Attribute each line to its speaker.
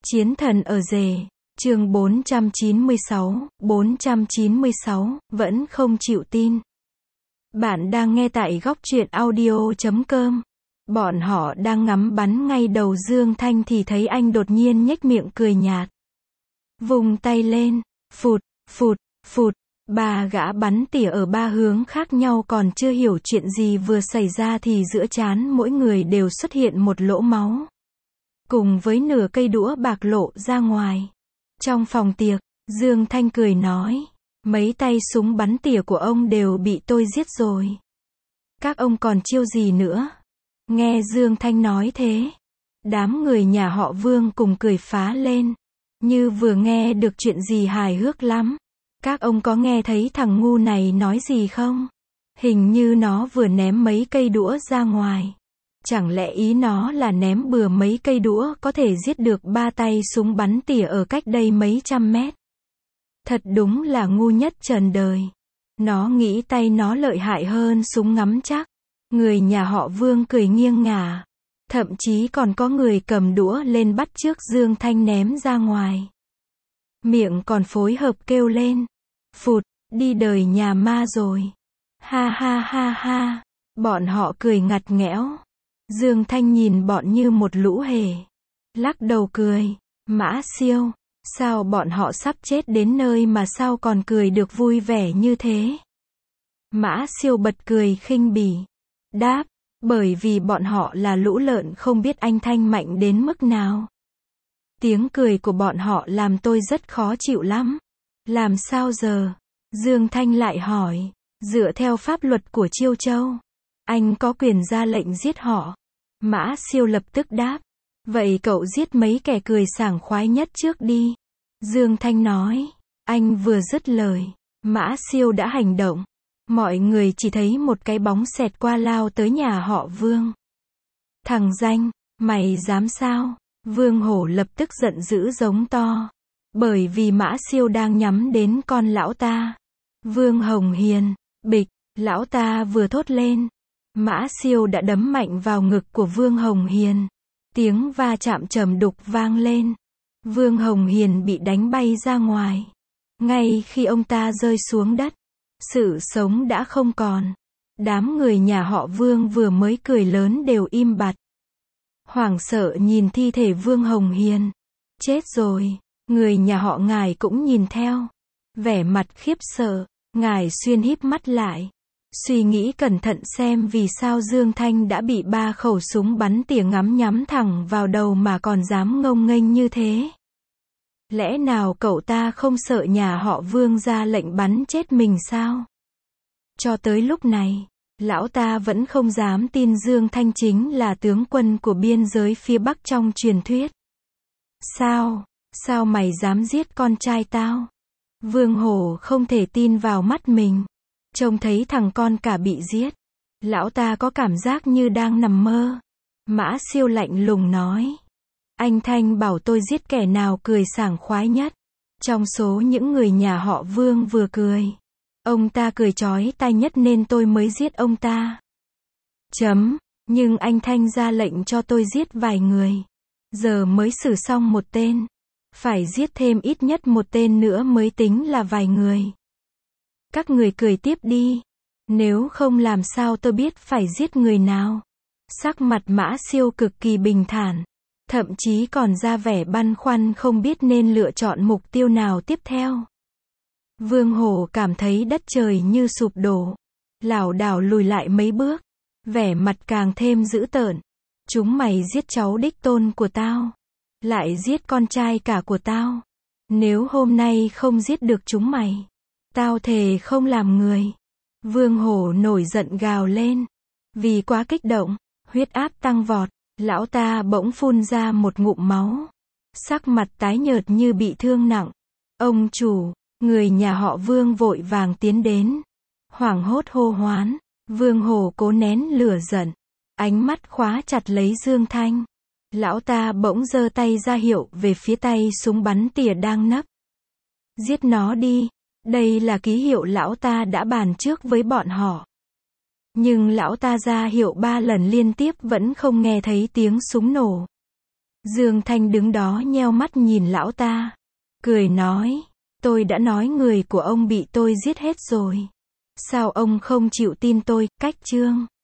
Speaker 1: Chiến thần ở rể, chương 496, vẫn không chịu tin. Bạn đang nghe tại góc truyện audio.com. Bọn họ đang ngắm bắn ngay đầu Dương Thanh thì thấy anh đột nhiên nhếch miệng cười nhạt. Vùng tay lên, phụt, phụt, phụt, ba gã bắn tỉa ở ba hướng khác nhau còn chưa hiểu chuyện gì vừa xảy ra thì giữa trán mỗi người đều xuất hiện một lỗ máu. Cùng với nửa cây đũa bạc lộ ra ngoài. Trong phòng tiệc, Dương Thanh cười nói, mấy tay súng bắn tỉa của ông đều bị tôi giết rồi. Các ông còn chiêu gì nữa? Nghe Dương Thanh nói thế, đám người nhà họ Vương cùng cười phá lên, như vừa nghe được chuyện gì hài hước lắm. Các ông có nghe thấy thằng ngu này nói gì không? Hình như nó vừa ném mấy cây đũa ra ngoài. Chẳng lẽ ý nó là ném bừa mấy cây đũa có thể giết được ba tay súng bắn tỉa ở cách đây mấy trăm mét? Thật đúng là ngu nhất trần đời. Nó nghĩ tay nó lợi hại hơn súng ngắm chắc. Người nhà họ Vương cười nghiêng ngả. Thậm chí còn có người cầm đũa lên bắt chước Dương Thanh ném ra ngoài. Miệng còn phối hợp kêu lên. Phụt, đi đời nhà ma rồi. Ha ha ha ha. Bọn họ cười ngặt nghẽo. Dương Thanh nhìn bọn như một lũ hề. Lắc đầu cười. Mã Siêu, sao bọn họ sắp chết đến nơi mà sao còn cười được vui vẻ như thế? Mã Siêu bật cười khinh bỉ. Đáp, bởi vì bọn họ là lũ lợn không biết anh Thanh mạnh đến mức nào. Tiếng cười của bọn họ làm tôi rất khó chịu lắm. Làm sao giờ? Dương Thanh lại hỏi. Dựa theo pháp luật của Chiêu Châu, anh có quyền ra lệnh giết họ. Mã Siêu lập tức đáp. Vậy cậu giết mấy kẻ cười sảng khoái nhất trước đi. Dương Thanh nói. Anh vừa dứt lời, Mã Siêu đã hành động. Mọi người chỉ thấy một cái bóng xẹt qua lao tới nhà họ Vương. Thằng danh, mày dám sao? Vương Hổ lập tức giận dữ giống to. Bởi vì Mã Siêu đang nhắm đến con lão ta. Vương Hồng Hiền, bịch, lão ta vừa thốt lên. Mã Siêu đã đấm mạnh vào ngực của Vương Hồng Hiền. Tiếng va chạm trầm đục vang lên. Vương Hồng Hiền bị đánh bay ra ngoài. Ngay khi ông ta rơi xuống đất, sự sống đã không còn. Đám người nhà họ Vương vừa mới cười lớn đều im bặt. Hoảng sợ nhìn thi thể Vương Hồng Hiền. Chết rồi. Người nhà họ Ngài cũng nhìn theo. Vẻ mặt khiếp sợ. Ngài Xuyên híp mắt lại. Suy nghĩ cẩn thận xem vì sao Dương Thanh đã bị ba khẩu súng bắn tỉa ngắm nhắm thẳng vào đầu mà còn dám ngông nghênh như thế. Lẽ nào cậu ta không sợ nhà họ Vương ra lệnh bắn chết mình sao? Cho tới lúc này, lão ta vẫn không dám tin Dương Thanh chính là tướng quân của biên giới phía Bắc trong truyền thuyết. Sao mày dám giết con trai tao? Vương Hổ không thể tin vào mắt mình. Trông thấy thằng con cả bị giết. Lão ta có cảm giác như đang nằm mơ. Mã Siêu lạnh lùng nói. Anh Thanh bảo tôi giết kẻ nào cười sảng khoái nhất. Trong số những người nhà họ Vương vừa cười. Ông ta cười chói tai nhất nên tôi mới giết ông ta. Nhưng anh Thanh ra lệnh cho tôi giết vài người. Giờ mới xử xong một tên. Phải giết thêm ít nhất một tên nữa mới tính là vài người. Các người cười tiếp đi. Nếu không làm sao tôi biết phải giết người nào. Sắc mặt Mã Siêu cực kỳ bình thản. Thậm chí còn ra vẻ băn khoăn không biết nên lựa chọn mục tiêu nào tiếp theo. Vương Hổ cảm thấy đất trời như sụp đổ. Lảo đảo lùi lại mấy bước. Vẻ mặt càng thêm dữ tợn. Chúng mày giết cháu đích tôn của tao. Lại giết con trai cả của tao. Nếu hôm nay không giết được chúng mày, tao thề không làm người. Vương Hổ nổi giận gào lên. Vì quá kích động, huyết áp tăng vọt, lão ta bỗng phun ra một ngụm máu. Sắc mặt tái nhợt như bị thương nặng. Ông chủ, người nhà họ Vương vội vàng tiến đến. Hoảng hốt hô hoán. Vương Hổ cố nén lửa giận. Ánh mắt khóa chặt lấy Dương Thanh. Lão ta bỗng giơ tay ra hiệu về phía tay súng bắn tỉa đang nấp. Giết nó đi. Đây là ký hiệu lão ta đã bàn trước với bọn họ. Nhưng lão ta ra hiệu 3 lần liên tiếp vẫn không nghe thấy tiếng súng nổ. Dương Thanh đứng đó nheo mắt nhìn lão ta. Cười nói, tôi đã nói người của ông bị tôi giết hết rồi. Sao ông không chịu tin tôi, Cách Trương?